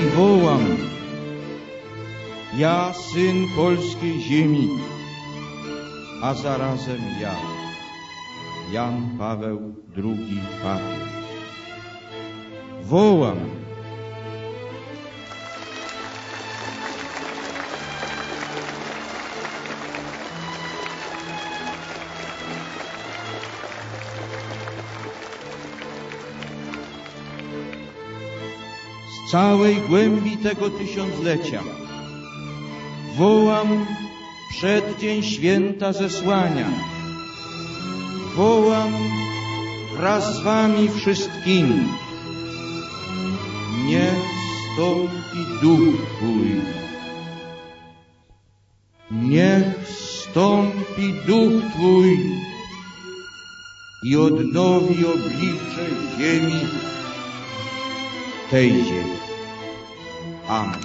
i wołam: ja, syn polskiej ziemi, a zarazem ja, Jan Paweł II papież. Wołam. Z całej głębi tego tysiąclecia wołam przeddzień święta zesłania. Wołam wraz z wami wszystkimi: niech stąpi duch Twój. Niech stąpi duch Twój i odnowi oblicze ziemi, tej ziemi. Amen.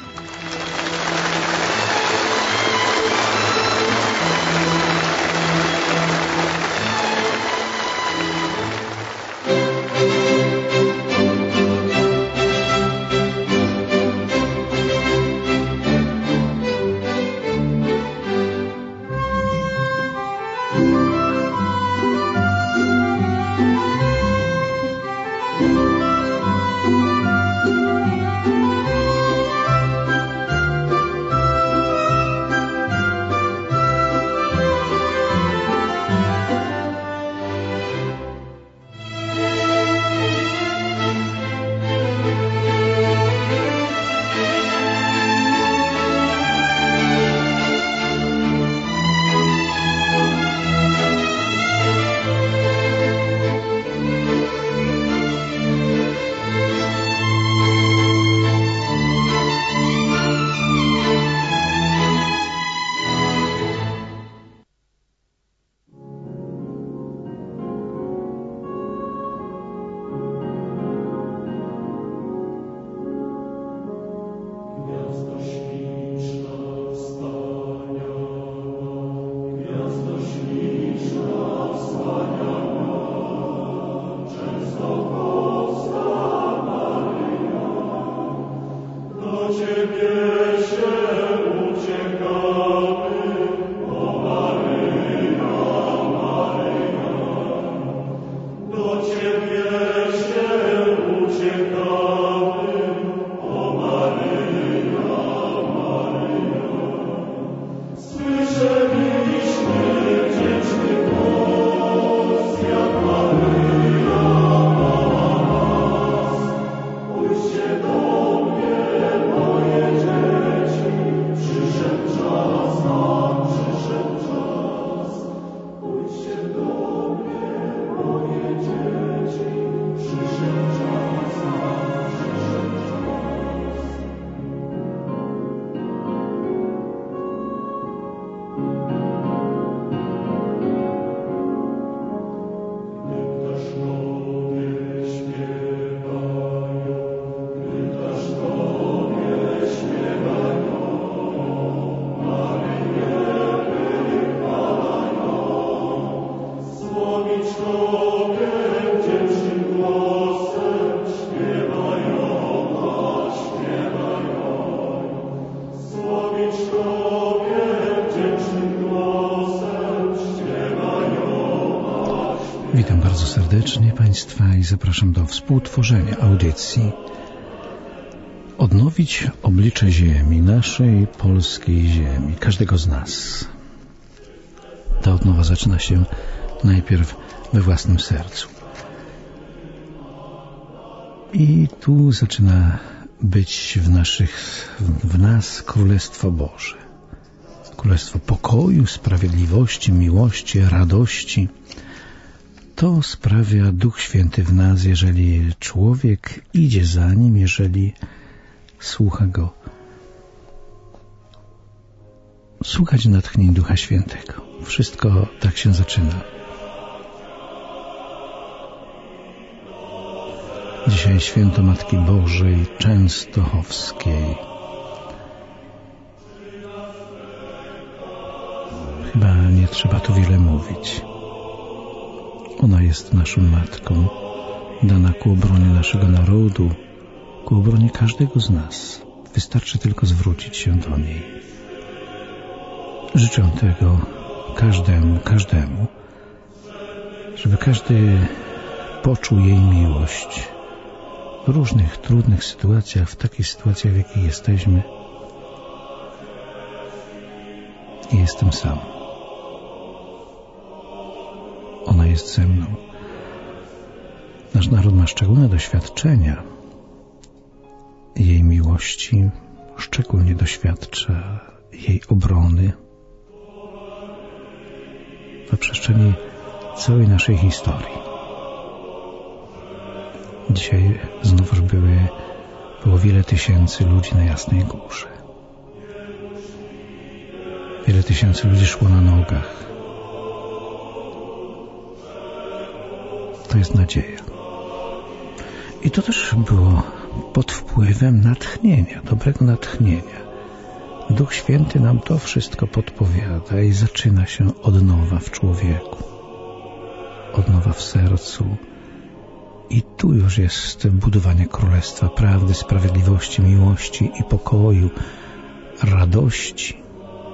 Witam bardzo serdecznie Państwa i zapraszam do współtworzenia audycji Odnowić oblicze ziemi, naszej polskiej ziemi, każdego z nas. Ta odnowa zaczyna się najpierw we własnym sercu. I tu zaczyna być w nas Królestwo Boże. Królestwo pokoju, sprawiedliwości, miłości, radości. To sprawia Duch Święty w nas, jeżeli człowiek idzie za Nim, jeżeli słucha Go. Słuchać natchnień Ducha Świętego. Wszystko tak się zaczyna. Dzisiaj święto Matki Bożej Częstochowskiej. Chyba nie trzeba tu wiele mówić. Ona jest naszą Matką, dana ku obronie naszego narodu, ku obronie każdego z nas. wystarczy tylko zwrócić się do niej. Życzę tego każdemu, żeby każdy poczuł jej miłość w różnych trudnych sytuacjach, w takich sytuacjach, w jakich jesteśmy. I jestem sam. Ona jest ze mną. Nasz naród ma szczególne doświadczenia. Jej miłości szczególnie doświadcza jej obrony na przestrzeni całej naszej historii. Dzisiaj znowuż było wiele tysięcy ludzi na Jasnej Górze. Wiele tysięcy ludzi szło na nogach. To jest nadzieja. I to też było pod wpływem natchnienia, dobrego natchnienia. Duch Święty nam to wszystko podpowiada i zaczyna się od nowa w człowieku, od nowa w sercu. I tu już jest budowanie Królestwa prawdy, sprawiedliwości, miłości i pokoju, radości.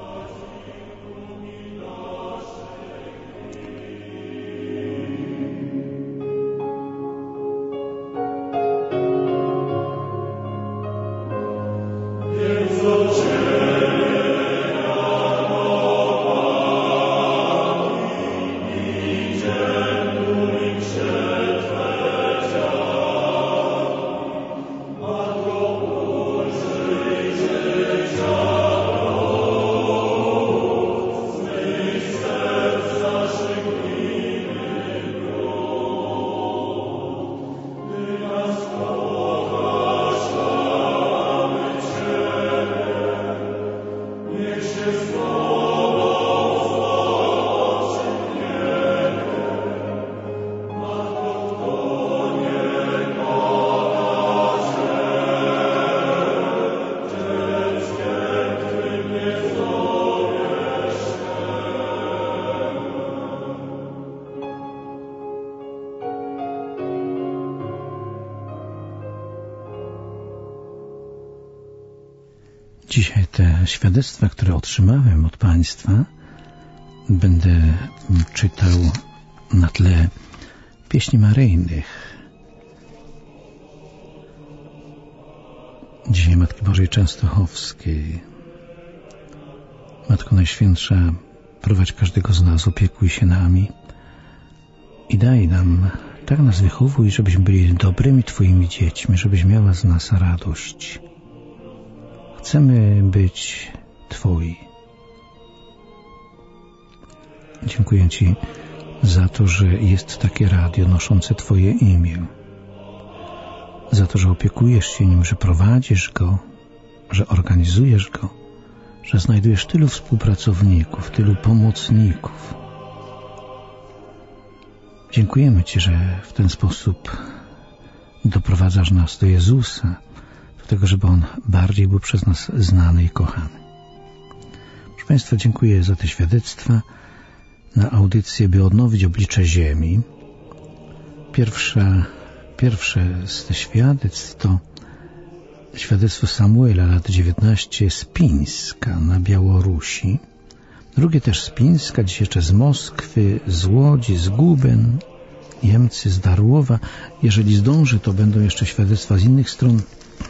Dzisiaj te świadectwa, które otrzymałem od Państwa, będę czytał na tle pieśni maryjnych. Dzisiaj Matki Bożej Częstochowskiej. Matko Najświętsza, prowadź każdego z nas, opiekuj się nami i daj nam, tak nas wychowuj, żebyśmy byli dobrymi Twoimi dziećmi, żebyś miała z nas radość. Chcemy być Twoi. Dziękuję Ci za to, że jest takie radio noszące Twoje imię. Za to, że opiekujesz się nim, że prowadzisz go, że organizujesz go, że znajdujesz tylu współpracowników, tylu pomocników. Dziękujemy Ci, że w ten sposób doprowadzasz nas do Jezusa, do tego, żeby On bardziej był przez nas znany i kochany. Proszę Państwa, dziękuję za te świadectwa. Na audycję, by odnowić oblicze ziemi. Pierwsze z tych świadectw to świadectwo Samuela, lat 19, z Pińska na Białorusi. Drugie też z Pińska, dziś jeszcze z Moskwy, z Łodzi, z Guben, Niemcy, z Darłowa. Jeżeli zdąży, to będą jeszcze świadectwa z innych stron.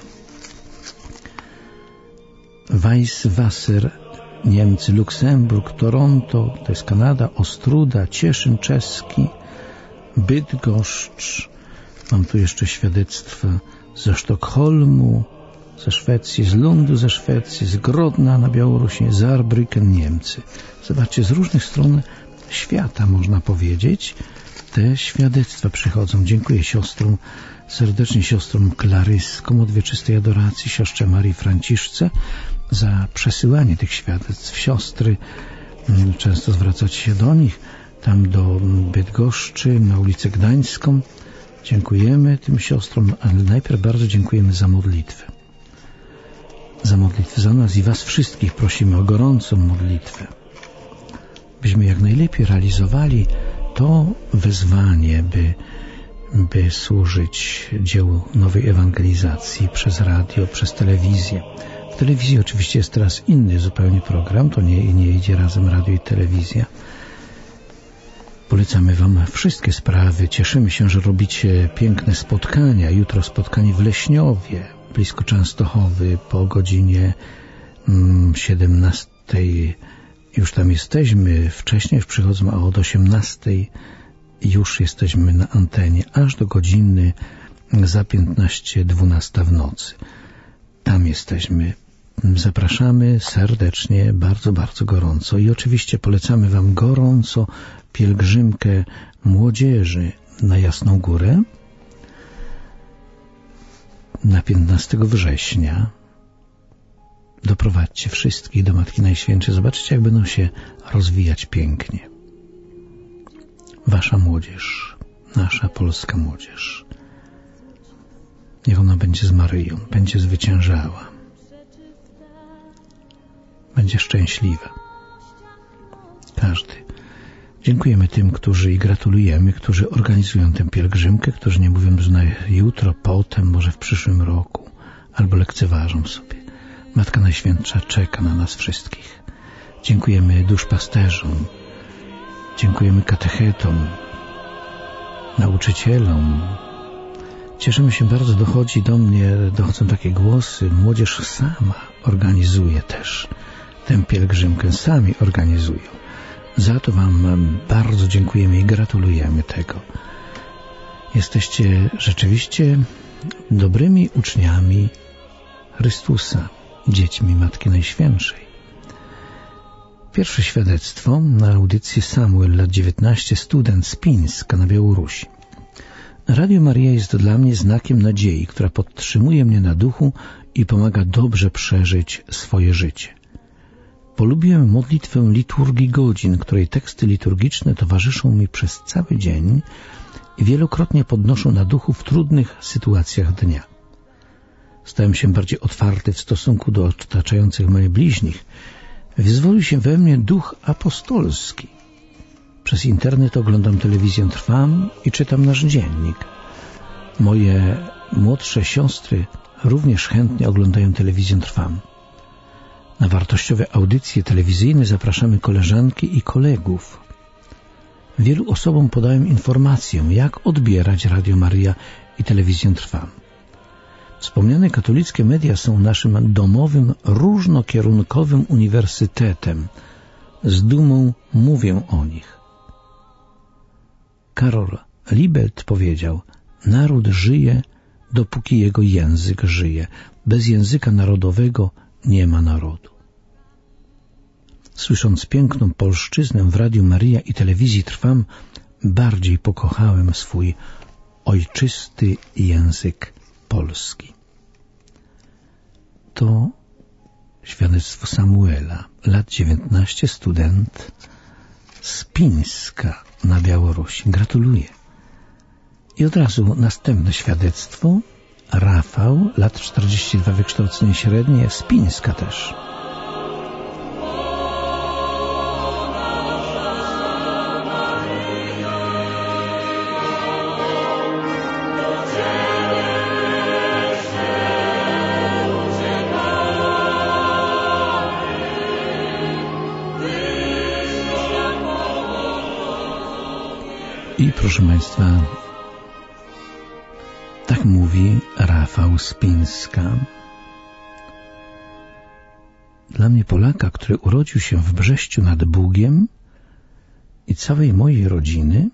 Weißwasser, Niemcy, Luksemburg, Toronto, to jest Kanada, Ostruda, Cieszyn czeski, Bydgoszcz. Mam tu jeszcze świadectwa ze Sztokholmu, ze Szwecji, z Lundu ze Szwecji, z Grodna na Białorusi, z Saarbrücken, Niemcy. Zobaczcie, z różnych stron świata, można powiedzieć, te świadectwa przychodzą. Dziękuję siostrom, serdecznie siostrom Klaryskom od Wieczystej Adoracji, siostrze Marii Franciszce za przesyłanie tych świadectw. Siostry, często zwracacie się do nich, tam do Bydgoszczy, na ulicę Gdańską. Dziękujemy tym siostrom, ale najpierw bardzo dziękujemy za modlitwę. Za modlitwę za nas i Was wszystkich prosimy o gorącą modlitwę, byśmy jak najlepiej realizowali to wezwanie, by by służyć dziełu nowej ewangelizacji przez radio, przez telewizję. W telewizji oczywiście jest teraz inny zupełnie program, to nie idzie razem radio i telewizja. Polecamy Wam wszystkie sprawy. Cieszymy się, że robicie piękne spotkania. Jutro spotkanie w Leśniowie, blisko Częstochowy, po godzinie 17. Już tam jesteśmy. Wcześniej już przychodzą, a od 18 już jesteśmy na antenie, aż do godziny za 15:12 w nocy. Tam jesteśmy. Zapraszamy serdecznie, bardzo, bardzo gorąco i oczywiście polecamy Wam gorąco pielgrzymkę młodzieży na Jasną Górę na 15 września. Doprowadźcie wszystkich do Matki Najświętszej. Zobaczcie, jak będą się rozwijać pięknie. Wasza młodzież, nasza polska młodzież. Niech ona będzie z Maryją, będzie zwyciężała. Będzie szczęśliwa. Każdy. Dziękujemy tym, którzy i gratulujemy, którzy organizują tę pielgrzymkę, którzy nie mówią, że na jutro, potem, może w przyszłym roku, albo lekceważą sobie. Matka Najświętsza czeka na nas wszystkich. Dziękujemy duszpasterzom, dziękujemy katechetom, nauczycielom. Cieszymy się bardzo, dochodzą takie głosy, młodzież sama organizuje też tę pielgrzymkę, sami organizują. Za to Wam bardzo dziękujemy i gratulujemy tego. Jesteście rzeczywiście dobrymi uczniami Chrystusa, dziećmi Matki Najświętszej. Pierwsze świadectwo na audycji Samuel, lat 19, student z Pińska na Białorusi. Radio Maryja jest dla mnie znakiem nadziei, która podtrzymuje mnie na duchu i pomaga dobrze przeżyć swoje życie. Polubiłem modlitwę liturgii godzin, której teksty liturgiczne towarzyszą mi przez cały dzień i wielokrotnie podnoszą na duchu w trudnych sytuacjach dnia. Stałem się bardziej otwarty w stosunku do otaczających mnie bliźnich. Wyzwolił się we mnie duch apostolski. Przez internet oglądam telewizję Trwam i czytam nasz dziennik. Moje młodsze siostry również chętnie oglądają telewizję Trwam. Na wartościowe audycje telewizyjne zapraszamy koleżanki i kolegów. Wielu osobom podałem informację, jak odbierać Radio Maryja i telewizję Trwam. Wspomniane katolickie media są naszym domowym, różnokierunkowym uniwersytetem. Z dumą mówię o nich. Karol Libet powiedział: naród żyje, dopóki jego język żyje. Bez języka narodowego nie ma narodu. Słysząc piękną polszczyznę w Radiu Maryja i telewizji Trwam, bardziej pokochałem swój ojczysty język polski. To świadectwo Samuela, lat 19, student z Pińska na Białorusi. Gratuluję. I od razu następne świadectwo. Rafał, lat 42, wykształcenie średnie, z Pińska też. I proszę Państwa, tak mówi Rafał z Pińska. Dla mnie, Polaka, który urodził się w Brześciu nad Bugiem, i całej mojej rodziny,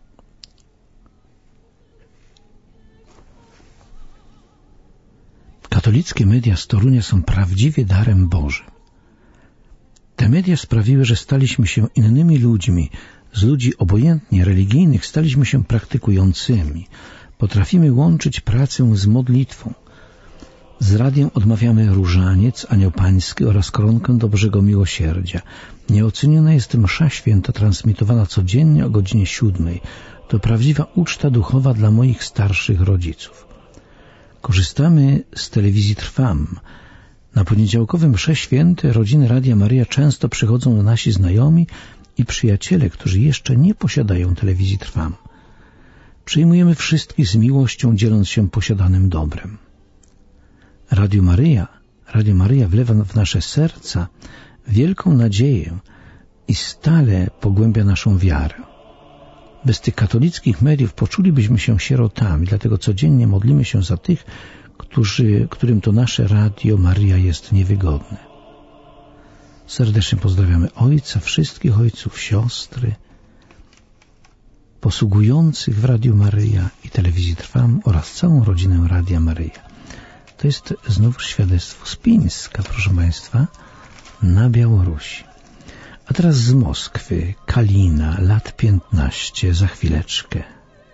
katolickie media z Torunia są prawdziwie darem Bożym. Te media sprawiły, że staliśmy się innymi ludźmi. Z ludzi obojętnie religijnych staliśmy się praktykującymi. Potrafimy łączyć pracę z modlitwą. Z radiem odmawiamy różaniec, anioł pański oraz koronkę do Bożego Miłosierdzia. Nieoceniona jest msza święta transmitowana codziennie o godzinie 7. To prawdziwa uczta duchowa dla moich starszych rodziców. Korzystamy z telewizji Trwam. Na poniedziałkowe msze święte rodziny Radia Maryja często przychodzą nasi znajomi i przyjaciele, którzy jeszcze nie posiadają telewizji Trwam. Przyjmujemy wszystkich z miłością, dzieląc się posiadanym dobrem. Radio Maryja wlewa w nasze serca wielką nadzieję i stale pogłębia naszą wiarę. Bez tych katolickich mediów poczulibyśmy się sierotami, dlatego codziennie modlimy się za tych, którym to nasze Radio Maryja jest niewygodne. Serdecznie pozdrawiamy ojca, wszystkich ojców, siostry, posługujących w Radiu Maryja i Telewizji Trwam oraz całą rodzinę Radia Maryja. To jest znów świadectwo z Pińska, proszę Państwa, na Białorusi. A teraz z Moskwy, Kalina, lat 15, za chwileczkę.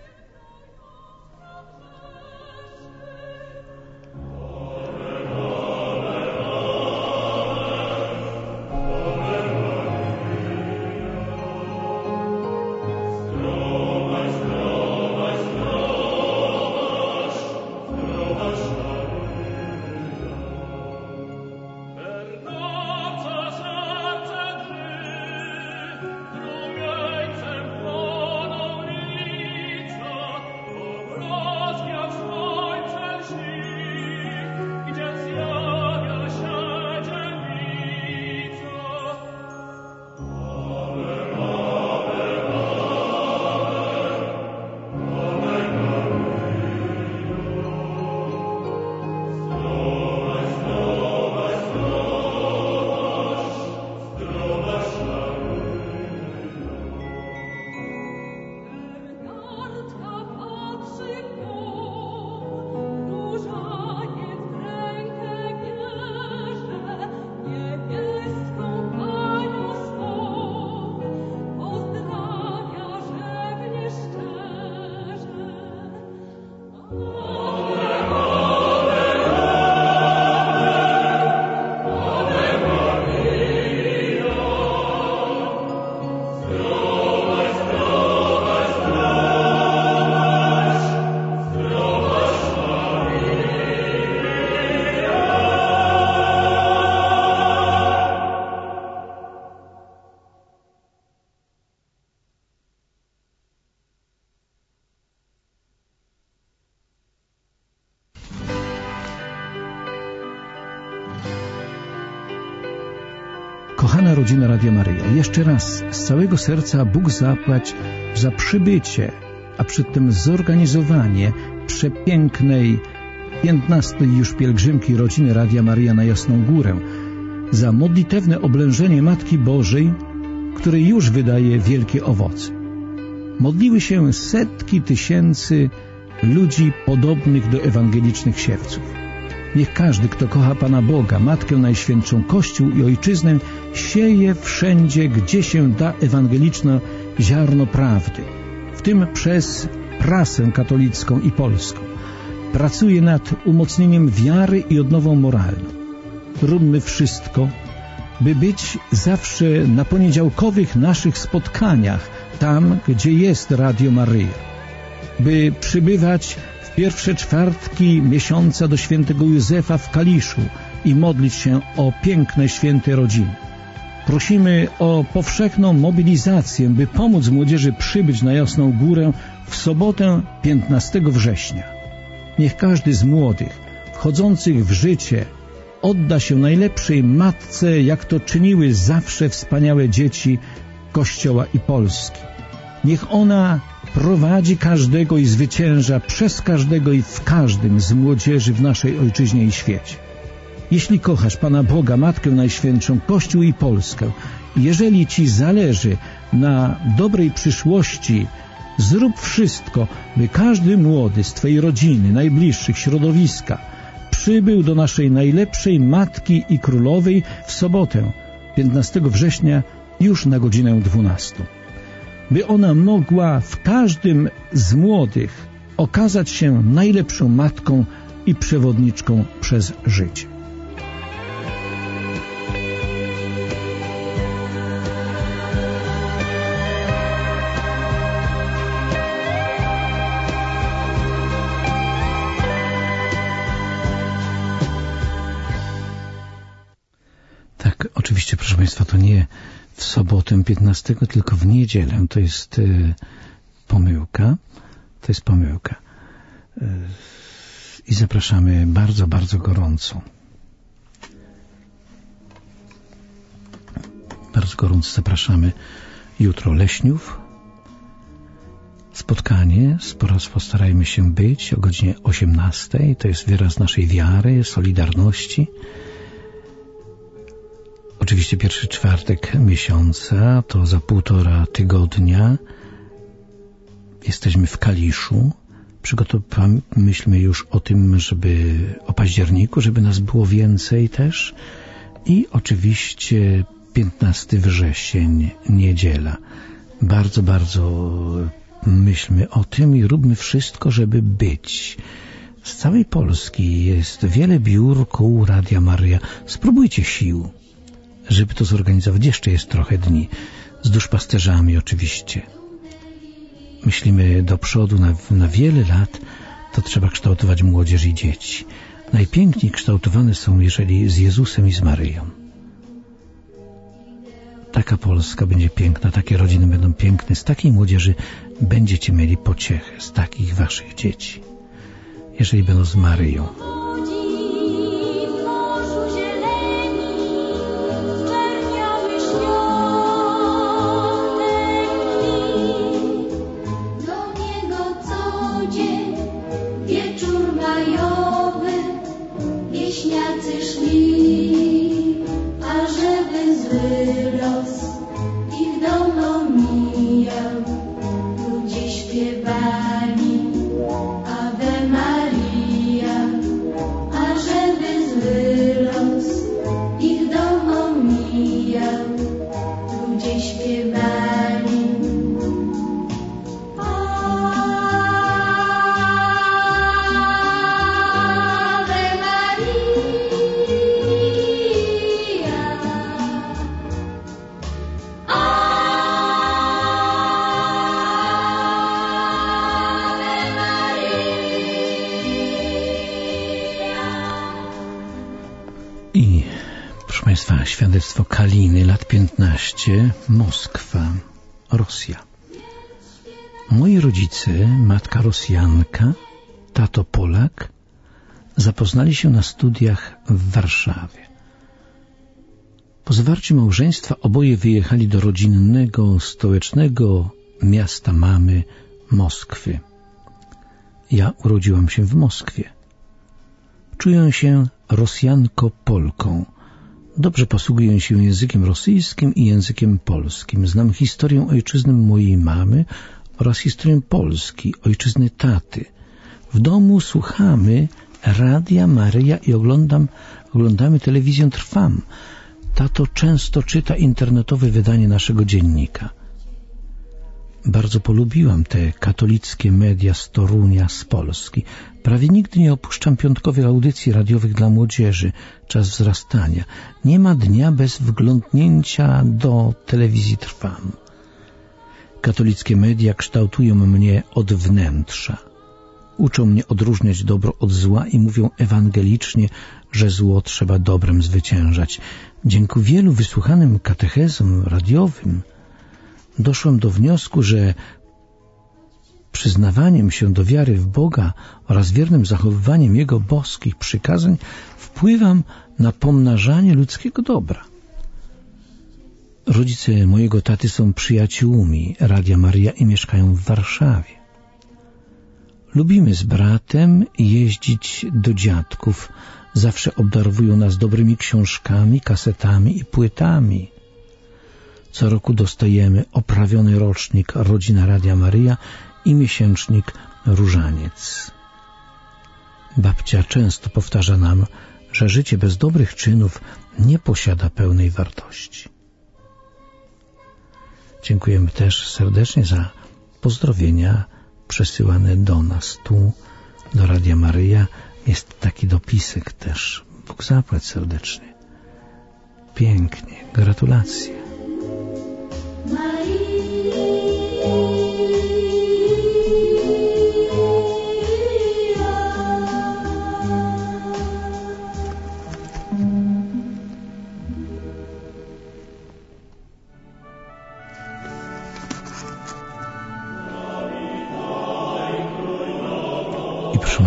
Kochana rodzina Radia Maryja, jeszcze raz z całego serca Bóg zapłać za przybycie, a przy tym zorganizowanie przepięknej 15. już pielgrzymki rodziny Radia Maryja na Jasną Górę, za modlitewne oblężenie Matki Bożej, które już wydaje wielkie owoce. Modliły się setki tysięcy ludzi podobnych do ewangelicznych siewców. Niech każdy, kto kocha Pana Boga, Matkę Najświętszą, Kościół i Ojczyznę, sieje wszędzie, gdzie się da ewangeliczne ziarno prawdy, w tym przez prasę katolicką i polską. Pracuje nad umocnieniem wiary i odnową moralną. Róbmy wszystko, by być zawsze na poniedziałkowych naszych spotkaniach, tam, gdzie jest Radio Maryja, by przybywać w pierwsze czwartki miesiąca do świętego Józefa w Kaliszu i modlić się o piękne święte rodziny. Prosimy o powszechną mobilizację, by pomóc młodzieży przybyć na Jasną Górę w sobotę 15 września. Niech każdy z młodych, wchodzących w życie, odda się najlepszej matce, jak to czyniły zawsze wspaniałe dzieci Kościoła i Polski. Niech ona prowadzi każdego i zwycięża przez każdego i w każdym z młodzieży w naszej ojczyźnie i świecie. Jeśli kochasz Pana Boga, Matkę Najświętszą, Kościół i Polskę, jeżeli Ci zależy na dobrej przyszłości, zrób wszystko, by każdy młody z Twojej rodziny, najbliższych, środowiska przybył do naszej najlepszej Matki i Królowej w sobotę, 15 września, już na godzinę 12. By ona mogła w każdym z młodych okazać się najlepszą matką i przewodniczką przez życie. Tak, oczywiście, proszę Państwa, to nie w sobotę 15, tylko w niedzielę. To jest pomyłka. To jest pomyłka. I zapraszamy bardzo, bardzo gorąco. Bardzo gorąco zapraszamy jutro Leśniów. Spotkanie, postarajmy się być o godzinie 18:00. To jest wyraz naszej wiary, solidarności. Oczywiście pierwszy czwartek miesiąca, to za 1,5 tygodnia. Jesteśmy w Kaliszu. Myślmy już o tym, o październiku, żeby nas było więcej też. I oczywiście 15 wrzesień, niedziela. Bardzo, bardzo myślmy o tym i róbmy wszystko, żeby być. Z całej Polski jest wiele biur, kół Radia Maryja. Spróbujcie sił, żeby to zorganizować. Jeszcze jest trochę dni. Z duszpasterzami oczywiście. Myślimy do przodu na wiele lat, to trzeba kształtować młodzież i dzieci. Najpiękniej kształtowane są, jeżeli z Jezusem i z Maryją. Taka Polska będzie piękna, takie rodziny będą piękne, z takiej młodzieży będziecie mieli pociechę, z takich waszych dzieci, jeżeli będą z Maryją. Świadectwo Kaliny, lat 15, Moskwa, Rosja. Moi rodzice, matka Rosjanka, tato Polak, zapoznali się na studiach w Warszawie. Po zawarciu małżeństwa oboje wyjechali do rodzinnego, stołecznego miasta mamy, Moskwy. Ja urodziłam się w Moskwie. Czuję się Rosjanko-Polką. Dobrze posługuję się językiem rosyjskim i językiem polskim. Znam historię ojczyzny mojej mamy oraz historię Polski, ojczyzny taty. W domu słuchamy Radia Maryja i oglądamy telewizję Trwam. Tato często czyta internetowe wydanie naszego dziennika. Bardzo polubiłam te katolickie media z Torunia, z Polski. Prawie nigdy nie opuszczam piątkowych audycji radiowych dla młodzieży. Czas wzrastania. Nie ma dnia bez wglądnięcia do telewizji Trwam. Katolickie media kształtują mnie od wnętrza. Uczą mnie odróżniać dobro od zła i mówią ewangelicznie, że zło trzeba dobrem zwyciężać. Dzięki wielu wysłuchanym katechezom radiowym doszłam do wniosku, że przyznawaniem się do wiary w Boga oraz wiernym zachowywaniem Jego boskich przykazań wpływam na pomnażanie ludzkiego dobra. Rodzice mojego taty są przyjaciółmi Radia Maryja i mieszkają w Warszawie. Lubimy z bratem jeździć do dziadków. Zawsze obdarowują nas dobrymi książkami, kasetami i płytami. Co roku dostajemy oprawiony rocznik Rodzina Radia Maryja i miesięcznik Różaniec. Babcia często powtarza nam, że życie bez dobrych czynów nie posiada pełnej wartości. Dziękujemy też serdecznie za pozdrowienia przesyłane do nas tu, do Radia Maryja. Jest taki dopisek też. Bóg zapłać serdecznie. Pięknie. Gratulacje.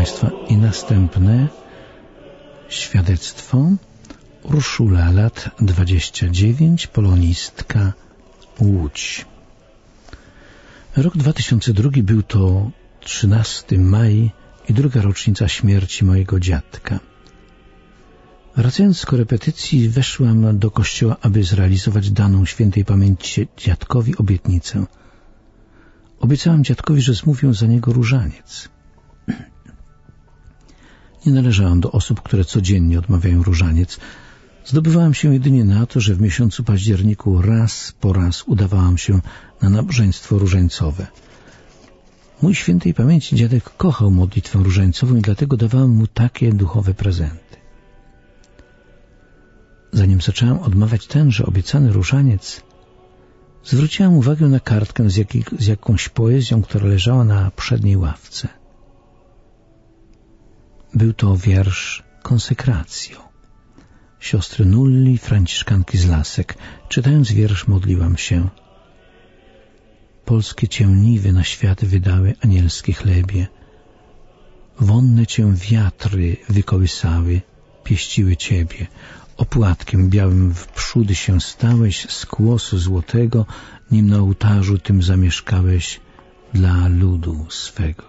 Państwa, i następne świadectwo. Urszula, lat 29, polonistka, Łódź. Rok 2002 był to 13 maj i druga rocznica śmierci mojego dziadka. Wracając z korepetycji, weszłam do kościoła, aby zrealizować daną świętej pamięci dziadkowi obietnicę. Obiecałam dziadkowi, że zmówię za niego różaniec. Nie należałam do osób, które codziennie odmawiają różaniec. Zdobywałam się jedynie na to, że w miesiącu październiku raz po raz udawałam się na nabożeństwo różańcowe. Mój świętej pamięci dziadek kochał modlitwę różańcową i dlatego dawałam mu takie duchowe prezenty. Zanim zaczęłam odmawiać tenże obiecany różaniec, zwróciłam uwagę na kartkę z jakąś poezją, która leżała na przedniej ławce. Był to wiersz Konsekracjo siostry Nulli, franciszkanki z Lasek. Czytając wiersz, modliłam się: polskie cię niwy na świat wydały, anielskie chlebie. Wonne cię wiatry wykołysały, pieściły ciebie. Opłatkiem białym wprzódy się stałeś, z kłosu złotego, nim na ołtarzu tym zamieszkałeś dla ludu swego.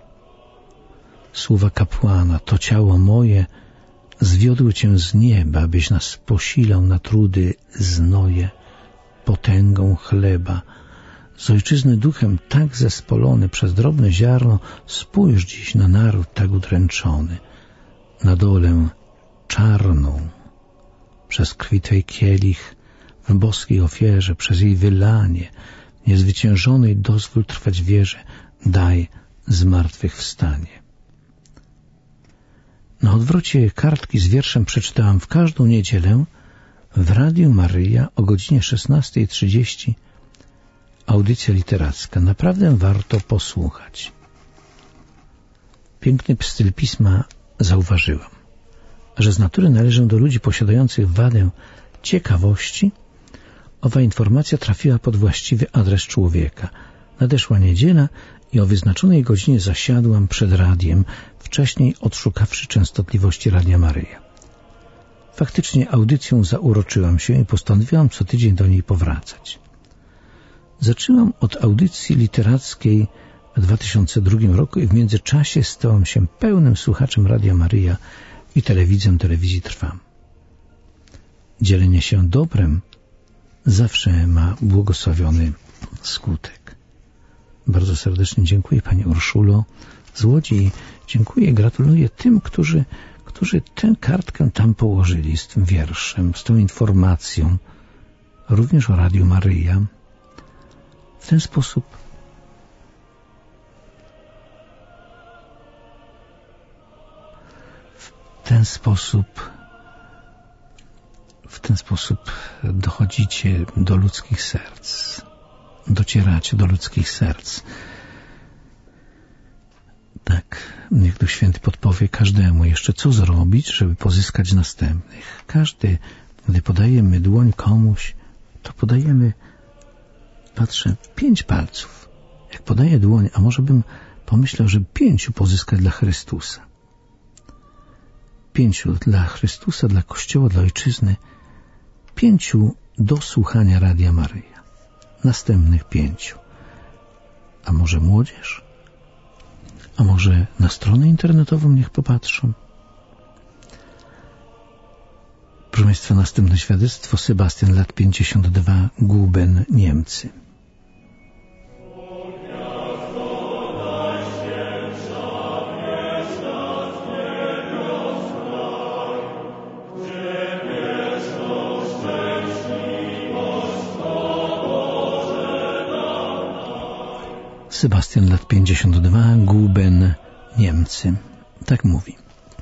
Słowa kapłana, to ciało moje, zwiodły cię z nieba, byś nas posilał na trudy znoje, potęgą chleba. Z ojczyzny duchem tak zespolony przez drobne ziarno, spójrz dziś na naród tak udręczony, na dolę czarną, przez krwi Twej kielich, w boskiej ofierze, przez jej wylanie, niezwyciężonej dozwól trwać wierze, daj zmartwychwstanie. Na odwrocie kartki z wierszem przeczytałam w każdą niedzielę w Radiu Maryja o godzinie 16:30 audycja literacka. Naprawdę warto posłuchać. Piękny styl pisma zauważyłam, że z natury należę do ludzi posiadających wadę ciekawości. Owa informacja trafiła pod właściwy adres człowieka. Nadeszła niedziela i o wyznaczonej godzinie zasiadłam przed radiem, wcześniej odszukawszy częstotliwości Radia Maryja. Faktycznie audycją zauroczyłam się i postanowiłam co tydzień do niej powracać. Zaczęłam od audycji literackiej w 2002 roku i w międzyczasie stałam się pełnym słuchaczem Radia Maryja i telewizji Trwam. Dzielenie się dobrem zawsze ma błogosławiony skutek. Bardzo serdecznie dziękuję Pani Urszulo z Łodzi. Dziękuję, gratuluję tym, którzy tę kartkę tam położyli z tym wierszem, z tą informacją, również o Radiu Maryja. W ten sposób dochodzicie do ludzkich serc, docieracie do ludzkich serc. Tak, niech Duch Święty podpowie każdemu jeszcze, co zrobić, żeby pozyskać następnych. Każdy, gdy podajemy dłoń komuś, to podajemy, patrzę, 5 palców. Jak podaję dłoń, a może bym pomyślał, że 5 pozyskać dla Chrystusa. 5 dla Chrystusa, dla Kościoła, dla Ojczyzny. 5 do słuchania Radia Maryja. Następnych 5. A może młodzież? A może na stronę internetową niech popatrzą? Proszę Państwa, następne świadectwo. Sebastian, lat 52, Guben, Niemcy. Sebastian, lat 52, Guben, Niemcy. Tak mówi.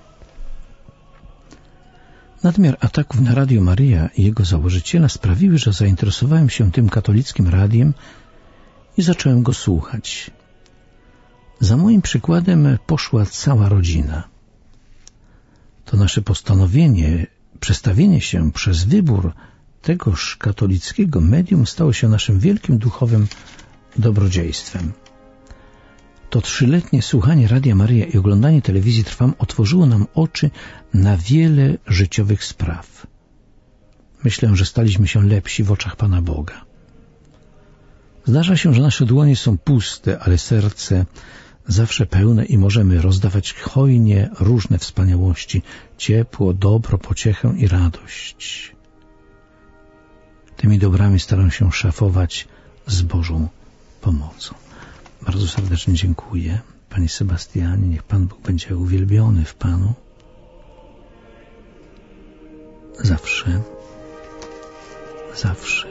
Nadmiar ataków na Radio Maryja i jego założyciela sprawiły, że zainteresowałem się tym katolickim radiem i zacząłem go słuchać. Za moim przykładem poszła cała rodzina. To nasze postanowienie, przestawienie się przez wybór tegoż katolickiego medium stało się naszym wielkim duchowym dobrodziejstwem. To 3-letnie słuchanie Radia Maryja i oglądanie telewizji Trwam otworzyło nam oczy na wiele życiowych spraw. Myślę, że staliśmy się lepsi w oczach Pana Boga. Zdarza się, że nasze dłonie są puste, ale serce zawsze pełne i możemy rozdawać hojnie różne wspaniałości, ciepło, dobro, pociechę i radość. Tymi dobrami staram się szafować z Bożą pomocą. Bardzo serdecznie dziękuję, Panie Sebastianie. Niech Pan Bóg będzie uwielbiony w Panu. Zawsze. Zawsze.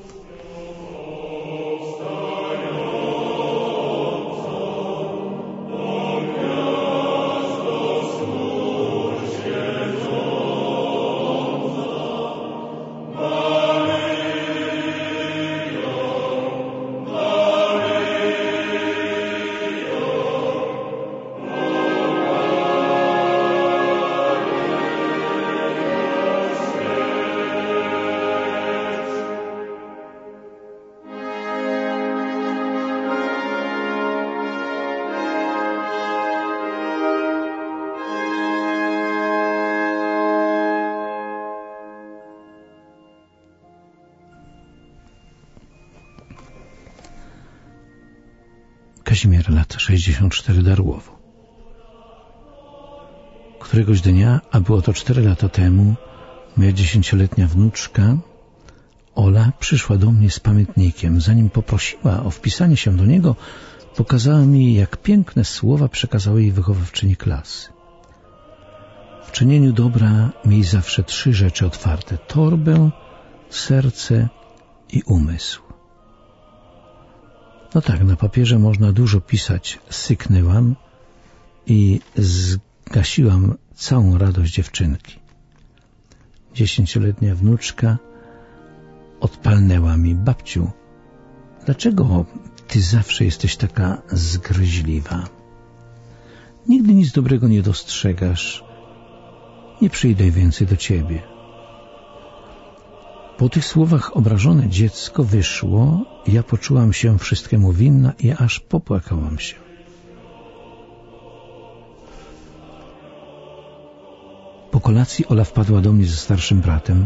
Kazimierz, lat 64, Darłowo. Któregoś dnia, a było to 4 lata temu, moja 10-letnia wnuczka Ola przyszła do mnie z pamiętnikiem. Zanim poprosiła o wpisanie się do niego, pokazała mi, jak piękne słowa przekazała jej wychowawczyni klasy. W czynieniu dobra miej zawsze 3 rzeczy otwarte: torbę, serce i umysł. No tak, na papierze można dużo pisać. Syknęłam i zgasiłam całą radość dziewczynki. 10-letnia wnuczka odpalnęła mi: babciu, dlaczego ty zawsze jesteś taka zgryźliwa? Nigdy nic dobrego nie dostrzegasz. Nie przyjdę więcej do ciebie. Po tych słowach obrażone dziecko wyszło, ja poczułam się wszystkiemu winna i aż popłakałam się. Po kolacji Ola wpadła do mnie ze starszym bratem.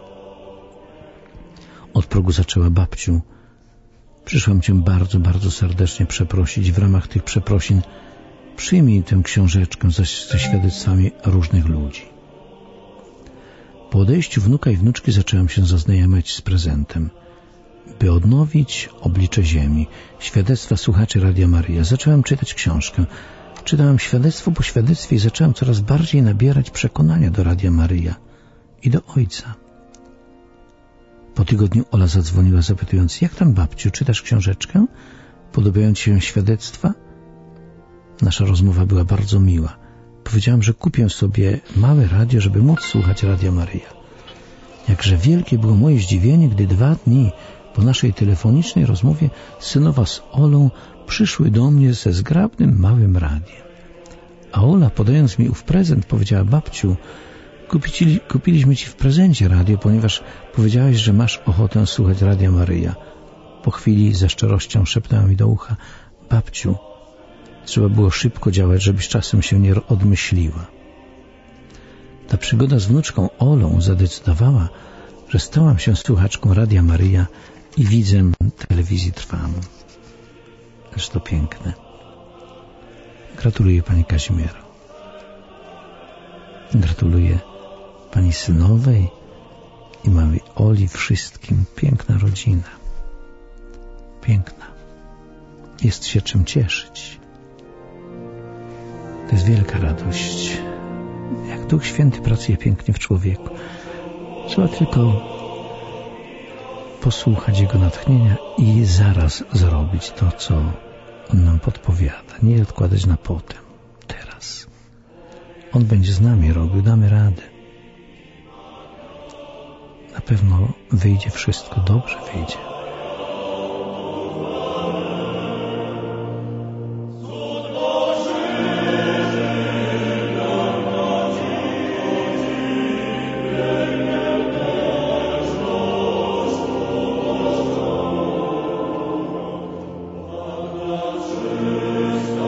Od progu zaczęła: babciu, przyszłam cię bardzo, bardzo serdecznie przeprosić. W ramach tych przeprosin przyjmij tę książeczkę ze świadectwami różnych ludzi. Po odejściu wnuka i wnuczki zaczęłam się zaznajamiać z prezentem. By odnowić oblicze ziemi, świadectwa słuchaczy Radia Maryja, zacząłem czytać książkę. Czytałem świadectwo po świadectwie i zacząłem coraz bardziej nabierać przekonania do Radia Maryja i do Ojca. Po tygodniu Ola zadzwoniła, zapytując: jak tam, babciu, czytasz książeczkę? Podobają ci się świadectwa? Nasza rozmowa była bardzo miła. Powiedziałem, że kupię sobie małe radio, żeby móc słuchać Radia Maryja. Jakże wielkie było moje zdziwienie, gdy 2 dni po naszej telefonicznej rozmowie synowa z Olą przyszły do mnie ze zgrabnym małym radiem. A Ola, podając mi ów prezent, powiedziała: babciu, kupiliśmy ci w prezencie radio, ponieważ powiedziałaś, że masz ochotę słuchać Radia Maryja. Po chwili ze szczerością szepnęła mi do ucha: babciu, trzeba było szybko działać, żebyś czasem się nie odmyśliła. Ta przygoda z wnuczką Olą zadecydowała, że stałam się słuchaczką Radia Maryja i widzem telewizji Trwam. Ależ to piękne. Gratuluję pani Kazimiero. Gratuluję pani synowej i małej Oli, wszystkim. Piękna rodzina. Piękna. Jest się czym cieszyć. To jest wielka radość. Jak Duch Święty pracuje pięknie w człowieku. Trzeba tylko posłuchać Jego natchnienia i zaraz zrobić to, co On nam podpowiada. Nie odkładać na potem. Teraz. On będzie z nami robił. Damy radę. Na pewno wyjdzie wszystko. Dobrze wyjdzie. Christus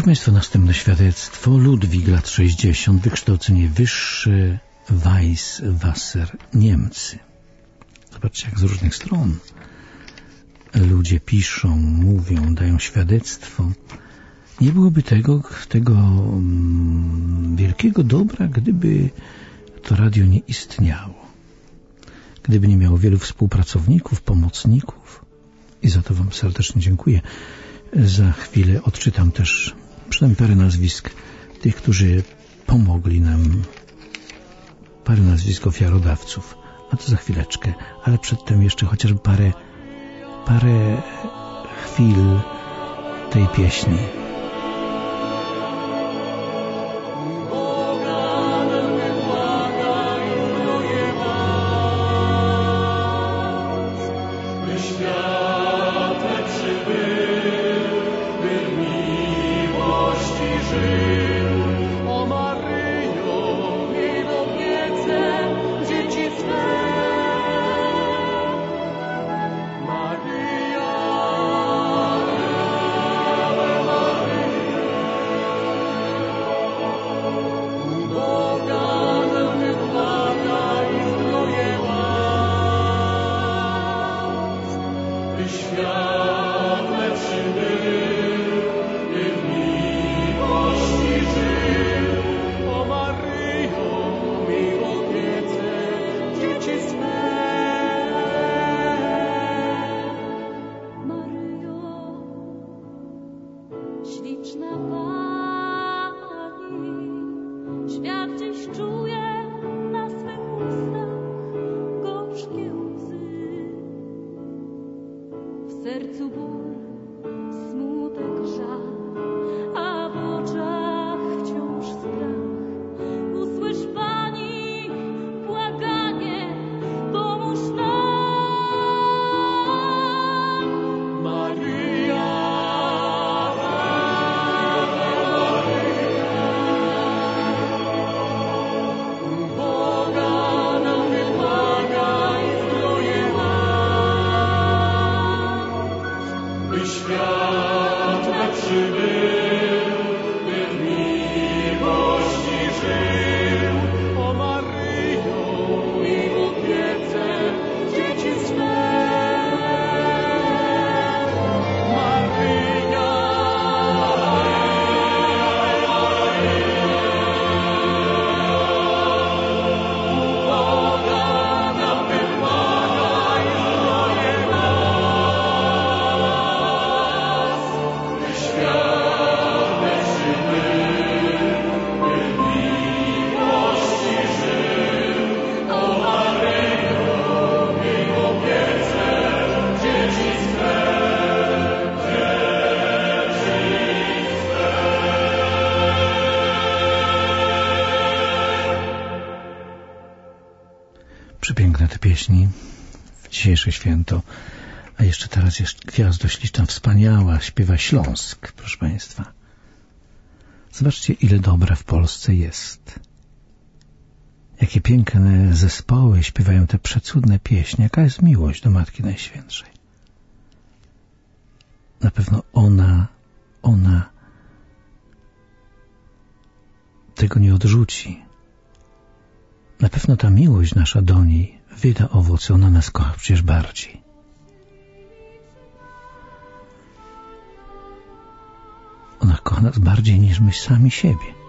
Państwa, następne świadectwo. Ludwik, lat 60, wykształcenie wyższe, Weisswasser, Niemcy. Zobaczcie, jak z różnych stron ludzie piszą, mówią, dają świadectwo. Nie byłoby tego wielkiego dobra, gdyby to radio nie istniało. Gdyby nie miało wielu współpracowników, pomocników. I za to wam serdecznie dziękuję. Za chwilę odczytam też przynajmniej parę nazwisk tych, którzy pomogli nam. Parę nazwisk ofiarodawców. A to za chwileczkę. Ale przedtem jeszcze chociażby parę chwil tej pieśni. Przepiękne te pieśni w dzisiejsze święto. A jeszcze teraz jest Gwiazdo śliczna, wspaniała, śpiewa Śląsk, proszę Państwa. Zobaczcie, ile dobra w Polsce jest. Jakie piękne zespoły śpiewają te przecudne pieśni. Jaka jest miłość do Matki Najświętszej. Na pewno ona tego nie odrzuci. Na pewno ta miłość nasza do niej wyda owoce. Ona nas kocha przecież bardziej. Ona kocha nas bardziej niż my sami siebie.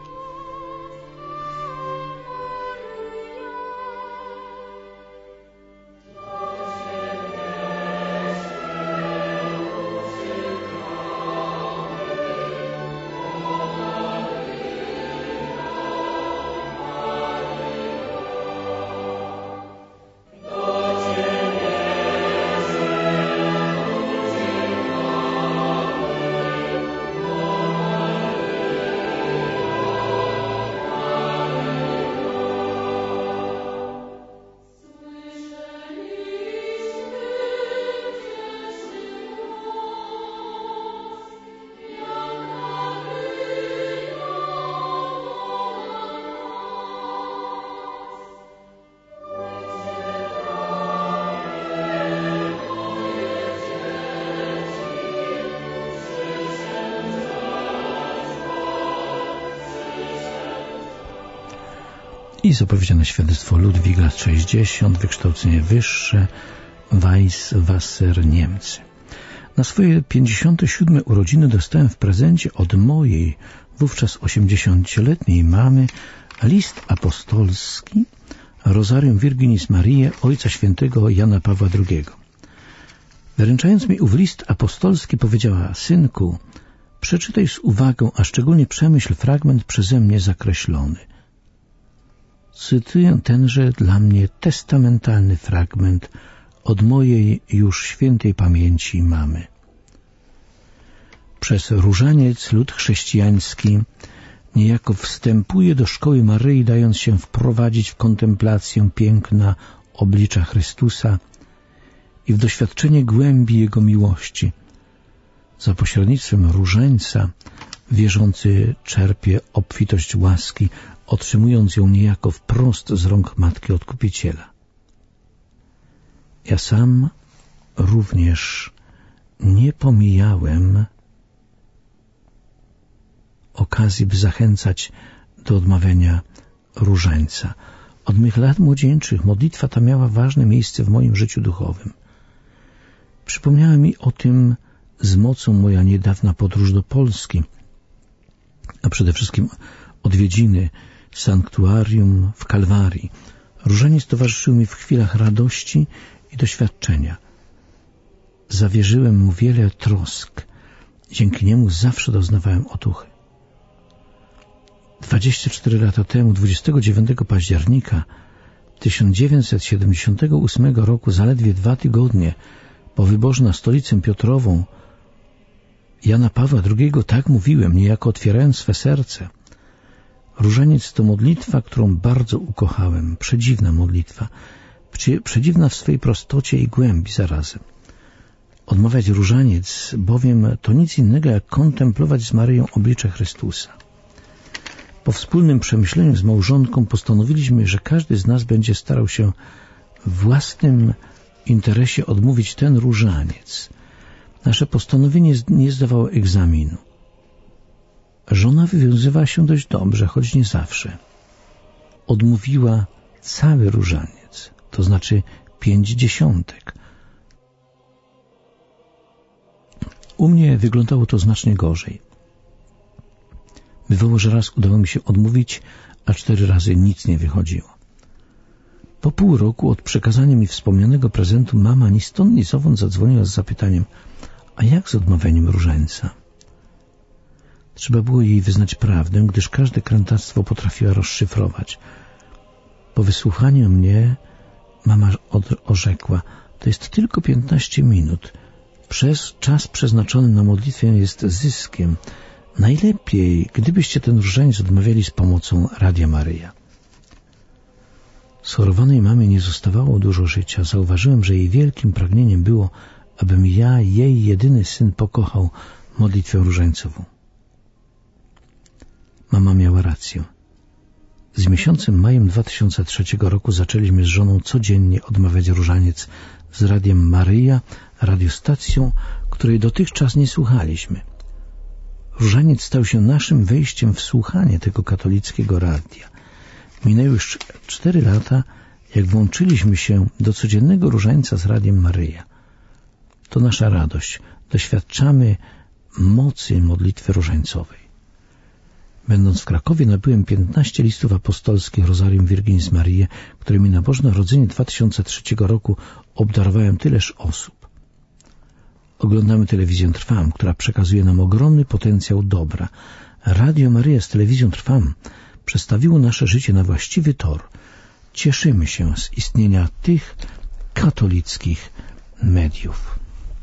i zapowiedziane świadectwo Ludwigrat 60, wykształcenie wyższe, Weißwasser, Niemcy. Na swoje 57 urodziny dostałem w prezencie od mojej, wówczas 80-letniej mamy, list apostolski Rosarium Virginis Mariae Ojca Świętego Jana Pawła II. Wręczając mi ów list apostolski, powiedziała: synku, przeczytaj z uwagą, a szczególnie przemyśl fragment przeze mnie zakreślony. Cytuję tenże dla mnie testamentalny fragment od mojej już świętej pamięci mamy. Przez różaniec lud chrześcijański niejako wstępuje do szkoły Maryi, dając się wprowadzić w kontemplację piękna oblicza Chrystusa i w doświadczenie głębi Jego miłości. Za pośrednictwem różańca wierzący czerpie obfitość łaski, otrzymując ją niejako wprost z rąk Matki Odkupiciela. Ja sam również nie pomijałem okazji, by zachęcać do odmawiania różańca. Od mych lat młodzieńczych modlitwa ta miała ważne miejsce w moim życiu duchowym. Przypomniała mi o tym z mocą moja niedawna podróż do Polski, a przede wszystkim odwiedziny sanktuarium w Kalwarii. Różaniec towarzyszył mi w chwilach radości i doświadczenia. Zawierzyłem mu wiele trosk. Dzięki niemu zawsze doznawałem otuchy. 24 lata temu, 29 października 1978 roku, zaledwie 2 tygodnie po wyborze na stolicę Piotrową Jana Pawła II, tak mówiłem, niejako otwierając swe serce: różaniec to modlitwa, którą bardzo ukochałem. Przedziwna modlitwa, przedziwna w swej prostocie i głębi zarazem. Odmawiać różaniec bowiem to nic innego jak kontemplować z Maryją oblicze Chrystusa. Po wspólnym przemyśleniu z małżonką postanowiliśmy, że każdy z nas będzie starał się w własnym interesie odmówić ten różaniec. Nasze postanowienie nie zdawało egzaminu. Żona wywiązywała się dość dobrze, choć nie zawsze. Odmówiła cały różaniec, to znaczy 50. U mnie wyglądało to znacznie gorzej. Bywało, że raz udało mi się odmówić, a 4 razy nic nie wychodziło. Po pół roku od przekazania mi wspomnianego prezentu mama ni stąd ni zowąd zadzwoniła z zapytaniem: a jak z odmawianiem różańca? Trzeba było jej wyznać prawdę, gdyż każde krętactwo potrafiła rozszyfrować. Po wysłuchaniu mnie mama orzekła: to jest tylko 15 minut. Czas przeznaczony na modlitwę jest zyskiem. Najlepiej, gdybyście ten różaniec odmawiali z pomocą Radia Maryja. Schorowanej mamie nie zostawało dużo życia. Zauważyłem, że jej wielkim pragnieniem było, abym ja, jej jedyny syn, pokochał modlitwę różańcową. Mama miała rację. Z miesiącem majem 2003 roku zaczęliśmy z żoną codziennie odmawiać różaniec z Radiem Maryja, radiostacją, której dotychczas nie słuchaliśmy. Różaniec stał się naszym wejściem w słuchanie tego katolickiego radia. Minęły już 4 lata, jak włączyliśmy się do codziennego różańca z Radiem Maryja. To nasza radość. Doświadczamy mocy modlitwy różańcowej. Będąc w Krakowie, nabyłem 15 listów apostolskich Rosarium Virginis Mariae, którymi na Boże Narodzenie 2003 roku obdarowałem tyleż osób. Oglądamy telewizję Trwam, która przekazuje nam ogromny potencjał dobra. Radio Maryja z telewizją Trwam przestawiło nasze życie na właściwy tor. Cieszymy się z istnienia tych katolickich mediów.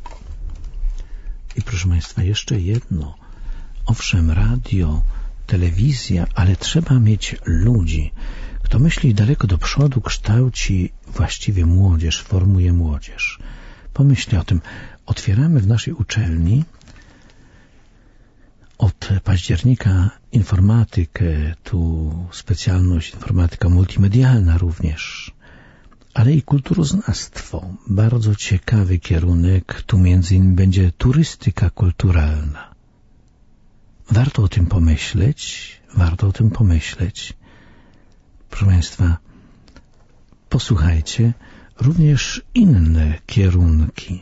I proszę Państwa, jeszcze jedno. Owszem, radio, telewizja, ale trzeba mieć ludzi. Kto myśli daleko do przodu, kształci właściwie młodzież, formuje młodzież. Pomyślcie o tym. Otwieramy w naszej uczelni od października informatykę, tu specjalność informatyka multimedialna również, ale i kulturoznawstwo. Bardzo ciekawy kierunek, tu między innymi będzie turystyka kulturalna. Warto o tym pomyśleć. Proszę Państwa, posłuchajcie również inne kierunki.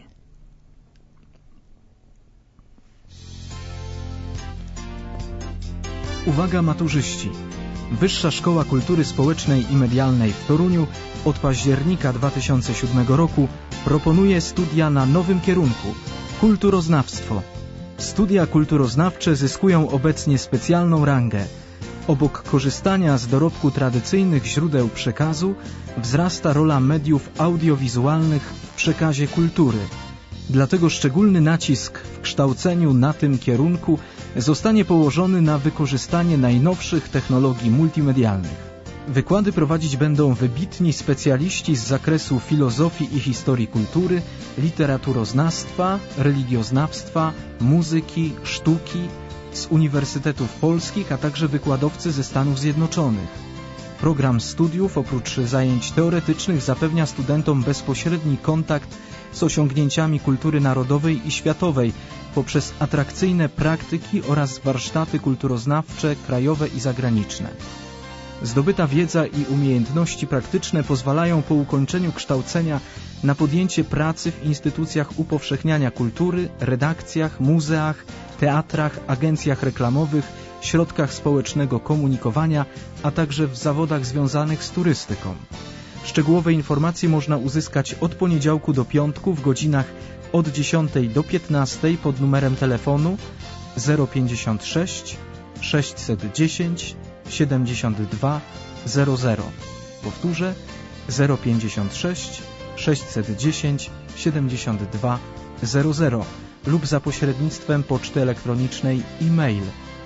Uwaga maturzyści! Wyższa Szkoła Kultury Społecznej i Medialnej w Toruniu od października 2007 roku proponuje studia na nowym kierunku – kulturoznawstwo. Studia kulturoznawcze zyskują obecnie specjalną rangę. Obok korzystania z dorobku tradycyjnych źródeł przekazu wzrasta rola mediów audiowizualnych w przekazie kultury. Dlatego szczególny nacisk w kształceniu na tym kierunku zostanie położony na wykorzystanie najnowszych technologii multimedialnych. Wykłady prowadzić będą wybitni specjaliści z zakresu filozofii i historii kultury, literaturoznawstwa, religioznawstwa, muzyki, sztuki, z uniwersytetów polskich, a także wykładowcy ze Stanów Zjednoczonych. Program studiów oprócz zajęć teoretycznych zapewnia studentom bezpośredni kontakt z osiągnięciami kultury narodowej i światowej poprzez atrakcyjne praktyki oraz warsztaty kulturoznawcze krajowe i zagraniczne. Zdobyta wiedza i umiejętności praktyczne pozwalają po ukończeniu kształcenia na podjęcie pracy w instytucjach upowszechniania kultury, redakcjach, muzeach, teatrach, agencjach reklamowych, środkach społecznego komunikowania, a także w zawodach związanych z turystyką. Szczegółowe informacje można uzyskać od poniedziałku do piątku w godzinach od 10 do 15 pod numerem telefonu 056 610 72 00. Powtórzę 056 610 72 00 lub za pośrednictwem poczty elektronicznej e-mail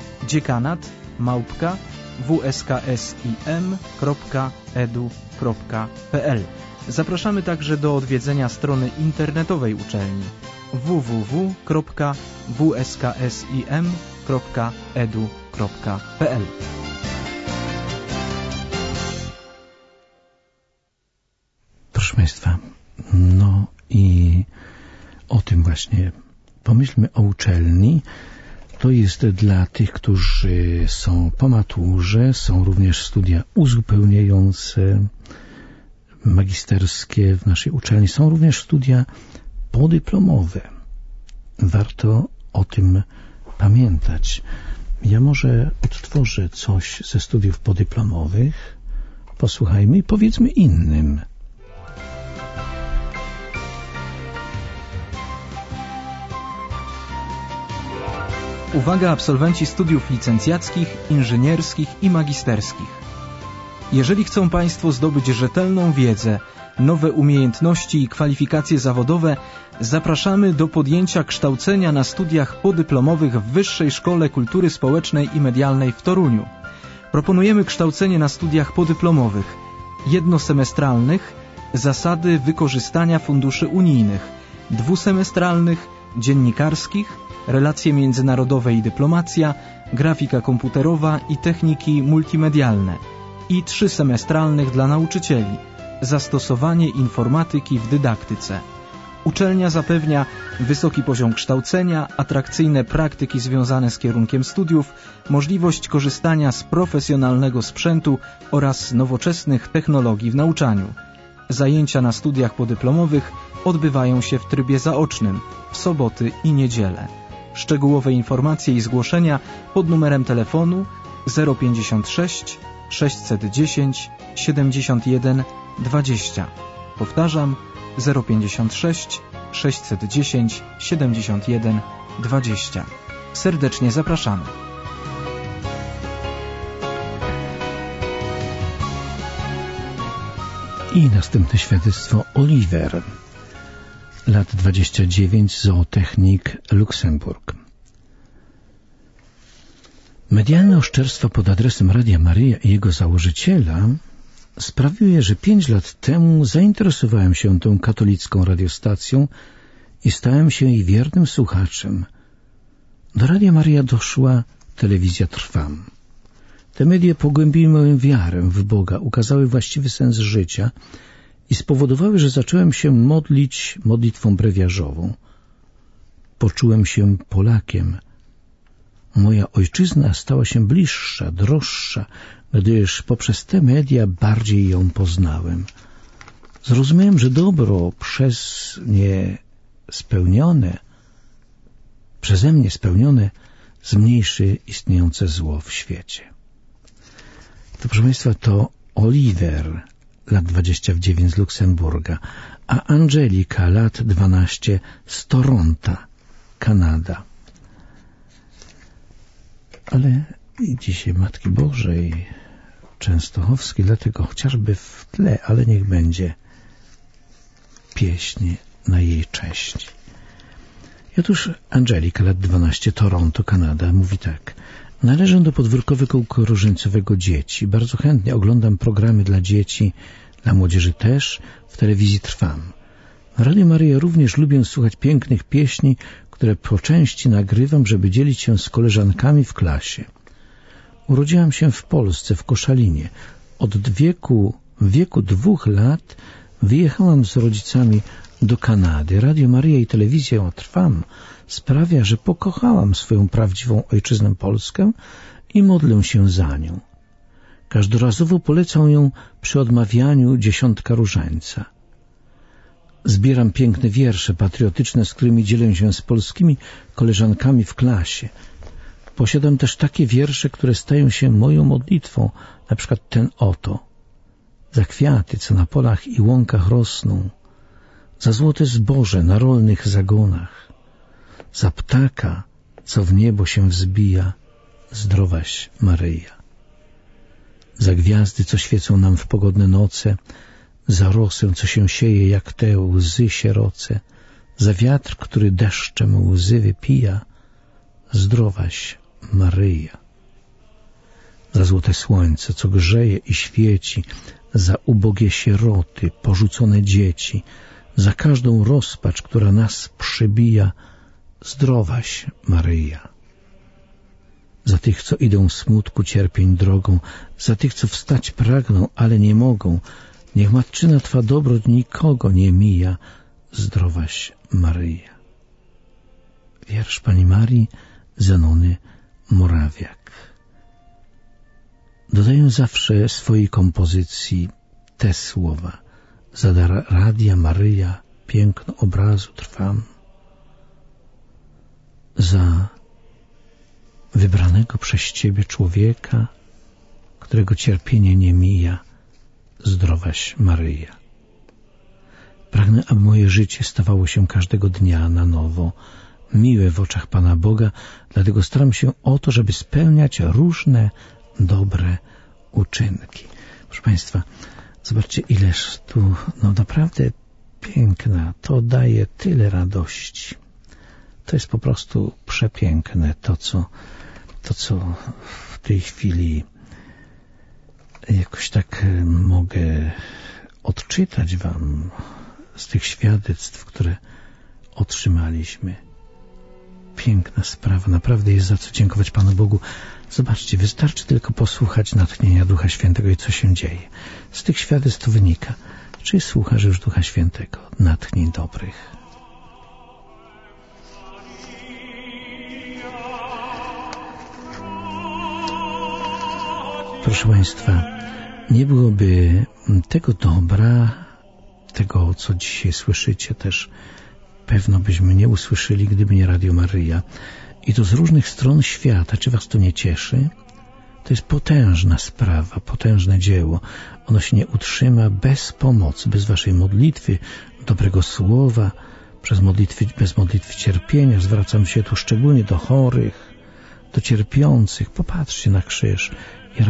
dziekanat@wsksim.edu.pl. Zapraszamy także do odwiedzenia strony internetowej uczelni www.wsksim.edu.pl. Proszę Państwa, no i o tym właśnie pomyślmy, o uczelni. To jest dla tych, którzy są po maturze, są również studia uzupełniające, magisterskie w naszej uczelni, są również studia podyplomowe. Warto o tym pamiętać. Ja może odtworzę coś ze studiów podyplomowych, posłuchajmy i powiedzmy innym. Uwaga absolwenci studiów licencjackich, inżynierskich i magisterskich. Jeżeli chcą Państwo zdobyć rzetelną wiedzę, nowe umiejętności i kwalifikacje zawodowe, zapraszamy do podjęcia kształcenia na studiach podyplomowych w Wyższej Szkole Kultury Społecznej i Medialnej w Toruniu. Proponujemy kształcenie na studiach podyplomowych, jednosemestralnych, zasady wykorzystania funduszy unijnych, dwusemestralnych, dziennikarskich, relacje międzynarodowe i dyplomacja, grafika komputerowa i techniki multimedialne i trzysemestralnych dla nauczycieli, zastosowanie informatyki w dydaktyce. Uczelnia zapewnia wysoki poziom kształcenia, atrakcyjne praktyki związane z kierunkiem studiów, możliwość korzystania z profesjonalnego sprzętu oraz nowoczesnych technologii w nauczaniu. Zajęcia na studiach podyplomowych odbywają się w trybie zaocznym, w soboty i niedzielę. Szczegółowe informacje i zgłoszenia pod numerem telefonu 056 610 71 20. Powtarzam 056 610 71 20. Serdecznie zapraszamy. I następne świadectwo Oliver, lat 29, zootechnik, Luksemburg. Medialne oszczerstwo pod adresem Radia Maryja i jego założyciela sprawiły, że 5 lat temu zainteresowałem się tą katolicką radiostacją i stałem się jej wiernym słuchaczem. Do Radia Maryja doszła telewizja Trwam. Te media pogłębiły moją wiarę w Boga, ukazały właściwy sens życia i spowodowały, że zacząłem się modlić modlitwą brewiarzową. Poczułem się Polakiem. Moja ojczyzna stała się bliższa, droższa, gdyż poprzez te media bardziej ją poznałem. Zrozumiałem, że dobro przeze mnie spełnione zmniejszy istniejące zło w świecie. To, proszę Państwa, to Oliver, lat 29 z Luksemburga, a Angelika, lat 12 z Toronto, Kanada. Ale i dzisiaj Matki Bożej Częstochowskiej, dlatego chociażby w tle, ale niech będzie pieśń na jej cześć. I otóż Angelika, lat 12, Toronto, Kanada, mówi tak. Należę do podwórkowego kółka różańcowego dzieci. Bardzo chętnie oglądam programy dla dzieci, dla młodzieży też. W telewizji Trwam. Na Radio Maryja również lubię słuchać pięknych pieśni, które po części nagrywam, żeby dzielić się z koleżankami w klasie. Urodziłam się w Polsce, w Koszalinie. W wieku 2 lat wyjechałam z rodzicami do Kanady. Radio Maryja i telewizja Trwam sprawia, że pokochałam swoją prawdziwą ojczyznę Polskę i modlę się za nią. Każdorazowo polecam ją przy odmawianiu 10 różańca. Zbieram piękne wiersze patriotyczne, z którymi dzielę się z polskimi koleżankami w klasie. Posiadam też takie wiersze, które stają się moją modlitwą, na przykład ten oto. Za kwiaty, co na polach i łąkach rosną, za złote zboże na rolnych zagonach, za ptaka, co w niebo się wzbija, zdrowaś Maryja. Za gwiazdy, co świecą nam w pogodne noce, za rosę, co się sieje jak te łzy sieroce, za wiatr, który deszczem łzy wypija, zdrowaś Maryja. Za złote słońce, co grzeje i świeci, za ubogie sieroty, porzucone dzieci, za każdą rozpacz, która nas przybija, zdrowaś Maryja. Za tych, co idą smutku, cierpień drogą, za tych, co wstać pragną, ale nie mogą, niech Matczyna Twa dobro nikogo nie mija, zdrowaś Maryja. Wiersz Pani Marii Zenony Morawiak. Dodaję zawsze swojej kompozycji te słowa. Za dar Radia Maryja, piękno obrazu Trwam. Za wybranego przez Ciebie człowieka, którego cierpienie nie mija, zdrowaś Maryja. Pragnę, aby moje życie stawało się każdego dnia na nowo miłe w oczach Pana Boga, dlatego staram się o to, żeby spełniać różne dobre uczynki. Proszę Państwa, zobaczcie, ileż tu naprawdę piękna, to daje tyle radości. To jest po prostu przepiękne, to co w tej chwili jakoś tak mogę odczytać Wam z tych świadectw, które otrzymaliśmy. Piękna sprawa, naprawdę jest za co dziękować Panu Bogu. Zobaczcie, wystarczy tylko posłuchać natchnienia Ducha Świętego i co się dzieje. Z tych świadectw wynika, czy słuchasz już Ducha Świętego, natchnień dobrych. Proszę Państwa, nie byłoby tego dobra, tego, co dzisiaj słyszycie, też pewno byśmy nie usłyszeli, gdyby nie Radio Maryja. I to z różnych stron świata. Czy Was to nie cieszy? To jest potężna sprawa, potężne dzieło. Ono się nie utrzyma bez pomocy, bez Waszej modlitwy, dobrego słowa, bez modlitwy cierpienia. Zwracam się tu szczególnie do chorych, do cierpiących. Popatrzcie na krzyż i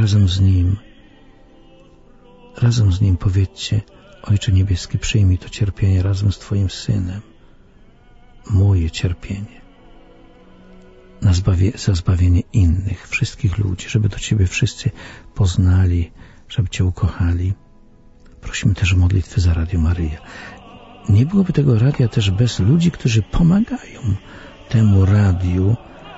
razem z Nim powiedzcie: Ojcze Niebieski, przyjmij to cierpienie razem z Twoim Synem. Moje cierpienie. Za zbawienie innych, wszystkich ludzi, żeby do Ciebie wszyscy poznali, żeby Cię ukochali. Prosimy też o modlitwę za Radio Maryja. Nie byłoby tego radia też bez ludzi, którzy pomagają temu radiu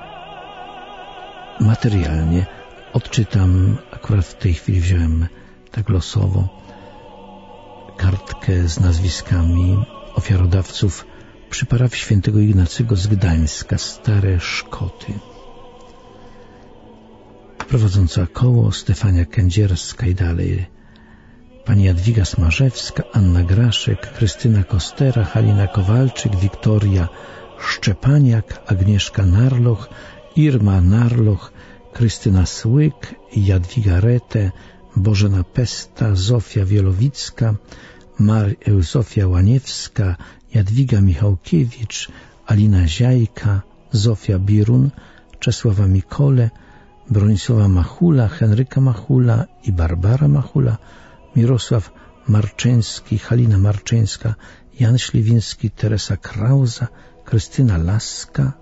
materialnie. Odczytam, akurat w tej chwili wziąłem tak losowo kartkę z nazwiskami ofiarodawców przy parafii świętego Ignacego z Gdańska, Stare Szkoty. prowadząca koło Stefania Kędzierska i dalej pani Jadwiga Smarzewska, Anna Graszek, Krystyna Kostera, Halina Kowalczyk, Wiktoria Szczepaniak, Agnieszka Narloch, Irma Narloch, Krystyna Słyk, Jadwiga Rete, Bożena Pesta, Zofia Wielowicka, Zofia Łaniewska, Jadwiga Michałkiewicz, Alina Ziajka, Zofia Birun, Czesława Mikole, Bronisława Machula, Henryka Machula i Barbara Machula, Mirosław Marczyński, Halina Marczyńska, Jan Śliwiński, Teresa Krauza, Krystyna Laska,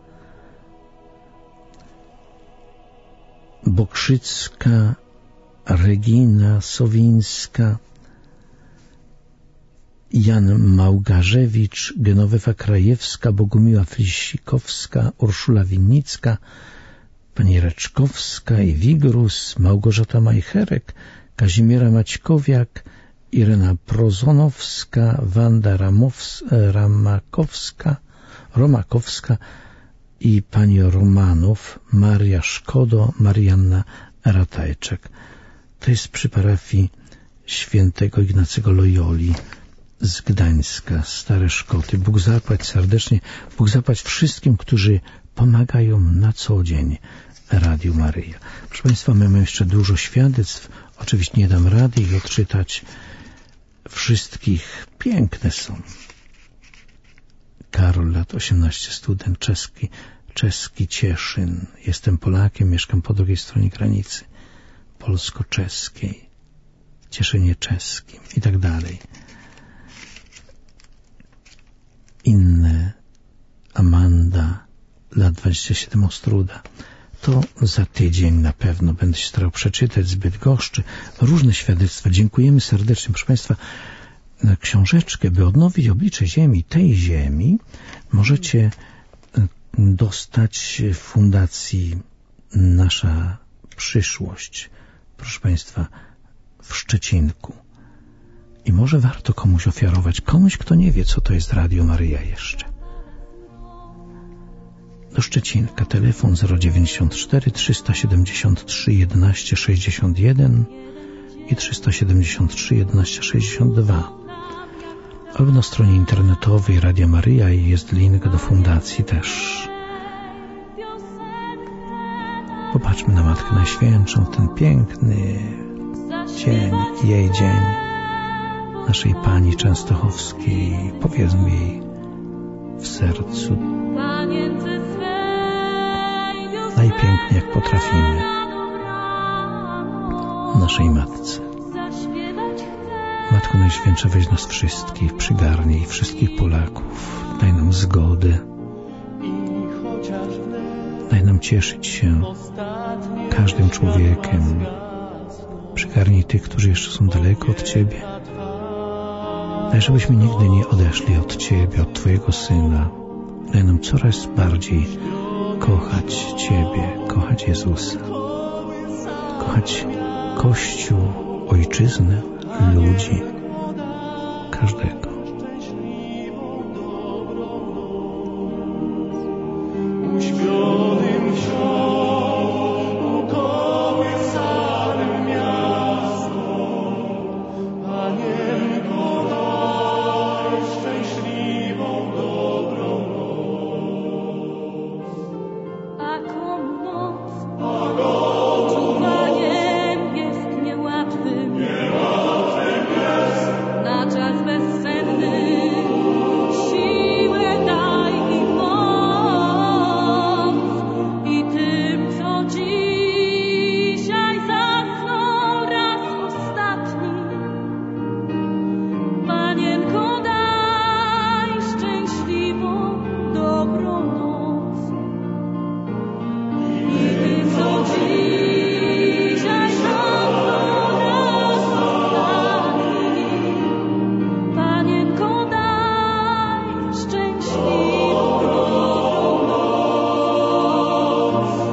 Bokrzycka, Regina Sowińska, Jan Małgarzewicz, Genowefa Krajewska, Bogumiła Flisikowska, Urszula Winnicka, pani Reczkowska i Wigrus, Małgorzata Majcherek, Kazimiera Maćkowiak, Irena Prozonowska, Wanda Romakowska i pani Romanów, Maria Szkodo, Marianna Ratajczak. To jest przy parafii świętego Ignacego Loyoli z Gdańska, Stare Szkoty. Bóg zapłać serdecznie, Bóg zapłać wszystkim, którzy pomagają na co dzień Radiu Maryja. Proszę Państwa, mamy jeszcze dużo świadectw. Oczywiście nie dam rady ich odczytać wszystkich. Piękne są. Karol, lat 18, student czeski Cieszyn. Jestem Polakiem, mieszkam po drugiej stronie granicy polsko-czeskiej, Cieszynie czeskim i tak dalej. Inne, Amanda, lat 27, Ostróda. To za tydzień na pewno będę się starał przeczytać z Bydgoszczy różne świadectwa. Dziękujemy serdecznie. Proszę Państwa, książeczkę, by odnowić oblicze ziemi, tej ziemi, możecie dostać w Fundacji Nasza Przyszłość, proszę Państwa, w Szczecinku. I może warto komuś ofiarować, komuś, kto nie wie, co to jest Radio Maryja jeszcze. Do Szczecinka telefon 094 373 11 61 i 373 11 62. Albo na stronie internetowej Radia Maryja jest link do fundacji też. Popatrzmy na Matkę Najświętszą, ten piękny dzień, jej dzień, naszej Pani Częstochowskiej. Powiedzmy jej w sercu najpiękniej jak potrafimy, naszej Matce. Matko Najświętsza, weź nas wszystkich, przygarnij wszystkich Polaków, daj nam zgodę, daj nam cieszyć się każdym człowiekiem, przygarnij tych, którzy jeszcze są daleko od Ciebie, daj, żebyśmy nigdy nie odeszli od Ciebie, od Twojego Syna, daj nam coraz bardziej kochać Ciebie, kochać Jezusa, kochać Kościół, Ojczyznę, ludzi, każdego.